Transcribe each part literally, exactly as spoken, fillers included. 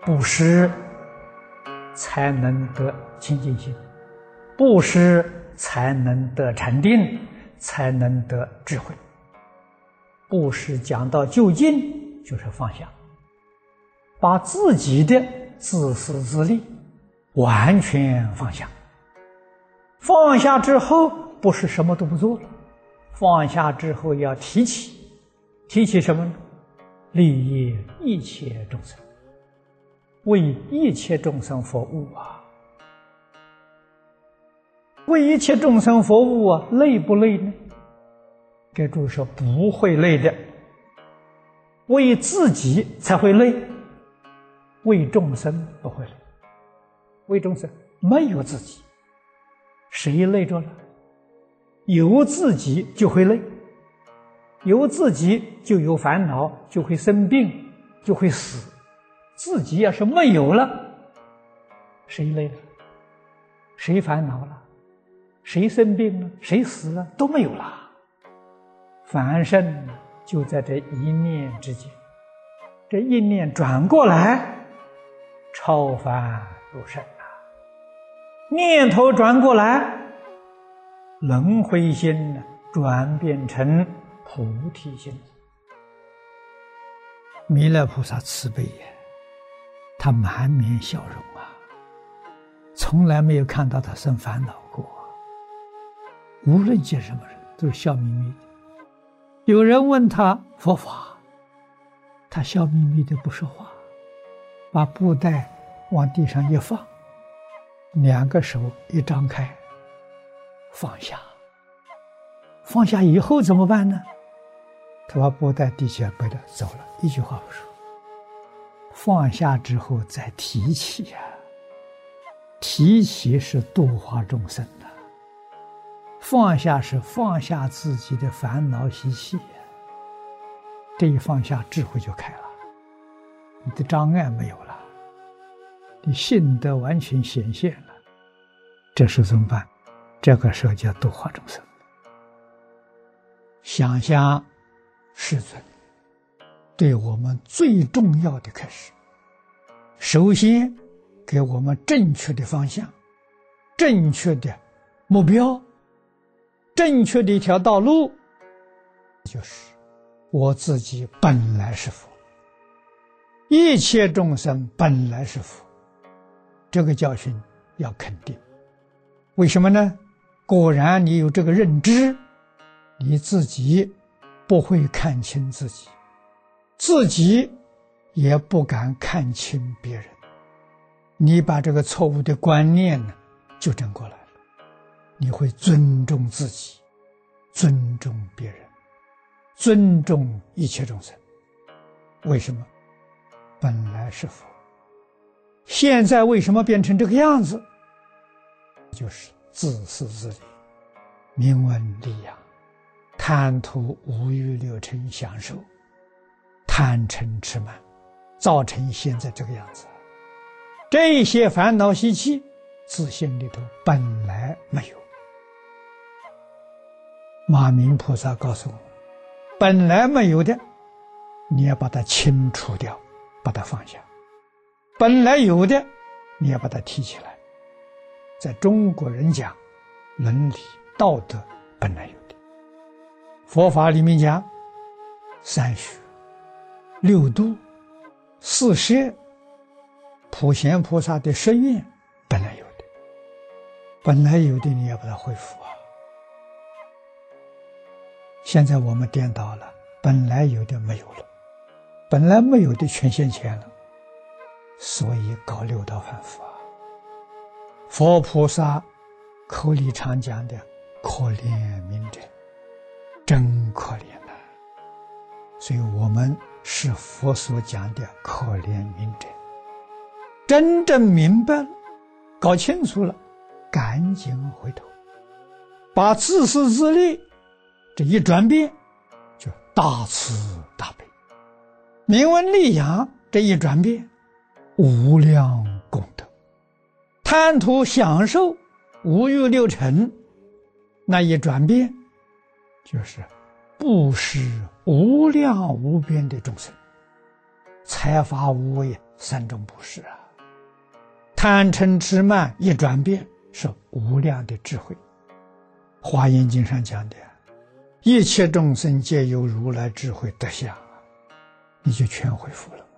布施才能得清净心，布施才能得禅定，才能得智慧。布施讲到究竟，就是放下，把自己的自私自利完全放下。放下之后，不是什么都不做了，放下之后要提起，提起什么呢？利益一切众生，为一切众生服务啊！为一切众生服务啊，累不累呢？给诸位说，不会累的。为自己才会累，为众生不会累。为众生没有自己，谁累着了？有自己就会累，有自己就有烦恼，就会生病，就会死。自己要是没有了，谁累了？谁烦恼了？谁生病了？谁死了？都没有了。凡圣就在这一念之间，这一念转过来，超凡入圣啊！念头转过来，轮回心转变成菩提心。弥勒菩萨慈悲呀，他满面笑容啊，从来没有看到他生烦恼过。无论见什么人，都是笑眯眯的。有人问他佛法，他笑眯眯的不说话，把布袋往地上一放，两个手一张开，放下。放下以后怎么办呢？他把布袋递起来，背着走了，一句话不说。放下之后再提起呀、啊，提起是度化众生的，放下是放下自己的烦恼习气呀、啊。这一放下，智慧就开了，你的障碍没有了，你性德完全显现了。这时候怎么办？这个时候叫度化众生。想象世尊对我们最重要的开始，首先给我们正确的方向，正确的目标，正确的一条道路，就是我自己本来是佛，一切众生本来是佛。这个教训要肯定。为什么呢？果然你有这个认知，你自己不会看清自己，自己也不敢看清别人。你把这个错误的观念呢纠正过来了，你会尊重自己，尊重别人，尊重一切众生。为什么？本来是佛，现在为什么变成这个样子？就是自私自利，名闻利养，贪图五欲六尘享受，贪嗔痴慢，造成现在这个样子。这些烦恼习气，自性里头本来没有。马明菩萨告诉我们，本来没有的，你要把它清除掉，把它放下；本来有的，你要把它提起来。在中国人讲，伦理道德本来有的。佛法里面讲，三学、六度、四摄、普贤菩萨的十愿本来有的，本来有的你要把它恢复啊。现在我们颠倒了，本来有的没有了，本来没有的全现前了，所以搞六道反复啊。佛菩萨口里常讲的可怜悯者，真可怜呐、啊！所以我们是佛所讲的可怜悯者。真正明白了，搞清楚了，赶紧回头，把自私自利这一转变，就大慈大悲；名闻利养这一转变，无量功德；贪图享受五欲六尘那一转变，就是布施无量无边的众生，财法无畏， 三种布施啊。贪嗔痴慢一转变，是无量的智慧。华严经上讲的，一切众生皆有如来智慧德相，你就全恢复了。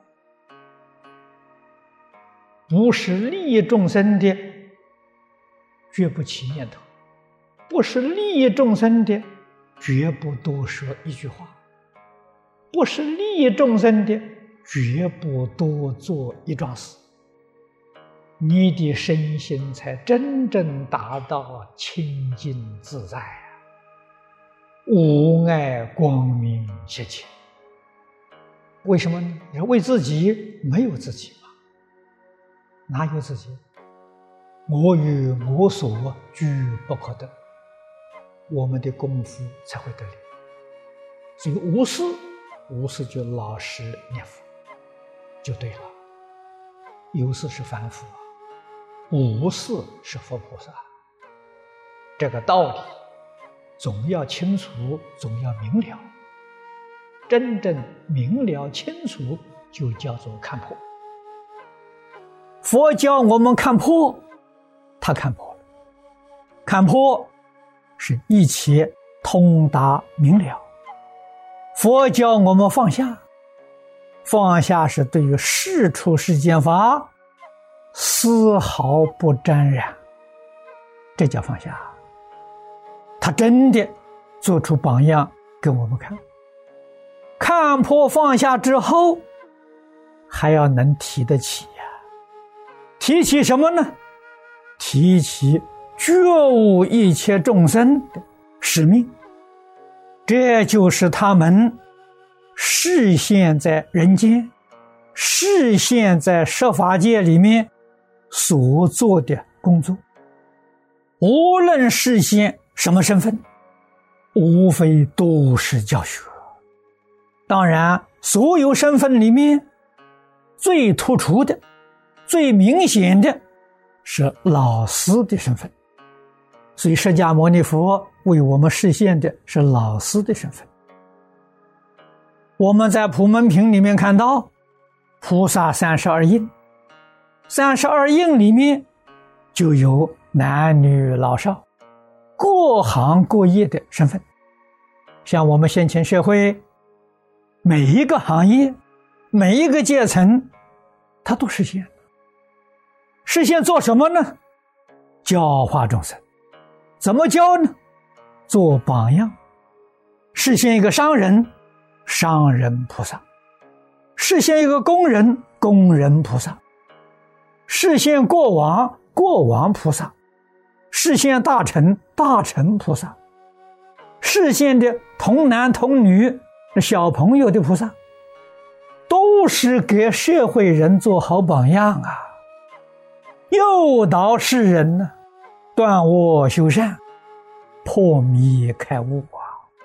不是利益众生的，绝不起念头；不是利益众生的，绝不多说一句话；不是利益众生的，绝不多做一桩事。你的身心才真正达到清净自在啊，无碍光明现前。为什么呢？你说为自己，没有自己吗？哪有自己？我与我所俱不可得，我们的功夫才会得力。所以无事，无事就老实念佛就对了。有事是凡夫啊，无事是佛菩萨。这个道理总要清楚，总要明了。真正明了清楚，就叫做看破。佛教我们看破，他看破了。看破是一切通达明了。佛教我们放下，放下是对于世出世间法丝毫不沾染，这叫放下。他真的做出榜样给我们看。看破放下之后，还要能提得起呀、啊。提起什么呢？提起觉悟一切众生的使命。这就是他们示现在人间，示现在设法界里面所做的工作。无论示现什么身份，无非都是教学。当然，所有身份里面最突出的、最明显的是老师的身份。所以释迦牟尼佛为我们示现的是老师的身份。我们在普门品里面看到菩萨三十二应，三十二应里面就有男女老少各行各业的身份。像我们先前社会每一个行业每一个阶层它都实现。实现做什么呢？教化众生。怎么教呢？做榜样。实现一个商人，商人菩萨；实现一个工人，工人菩萨；实现国王，国王菩萨；实现大臣，大臣菩萨；实现的童男童女小朋友的菩萨，都是给社会人做好榜样啊，诱导世人呢、啊，断恶修善，破迷开悟啊。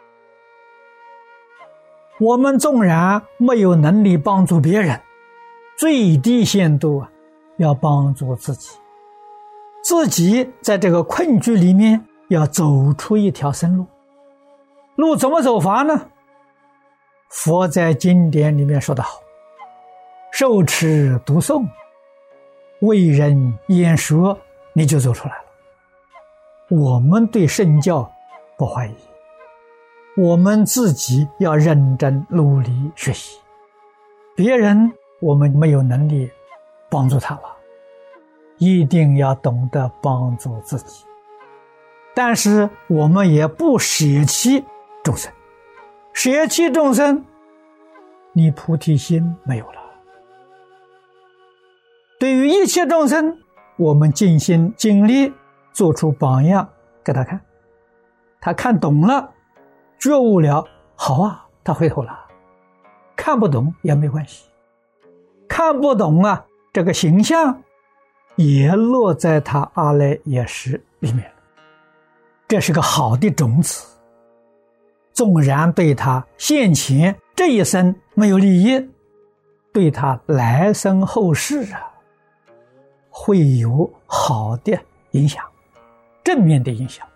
我们纵然没有能力帮助别人，最低限度啊，要帮助自己。自己在这个困局里面要走出一条生路。路怎么走法呢？佛在经典里面说得好，受持读诵，为人演说，你就走出来了。我们对圣教不怀疑，我们自己要认真努力学习。别人我们没有能力帮助他了，一定要懂得帮助自己。但是我们也不舍弃众生，舍弃众生，你菩提心没有了。对于一切众生，我们尽心尽力做出榜样给他看，他看懂了，觉悟了，好啊，他回头了。看不懂也没关系，看不懂啊，这个形象也落在他阿赖耶识里面了。这是个好的种子，纵然对他现前这一生没有利益，对他来生后世啊，会有好的影响，正面的影响。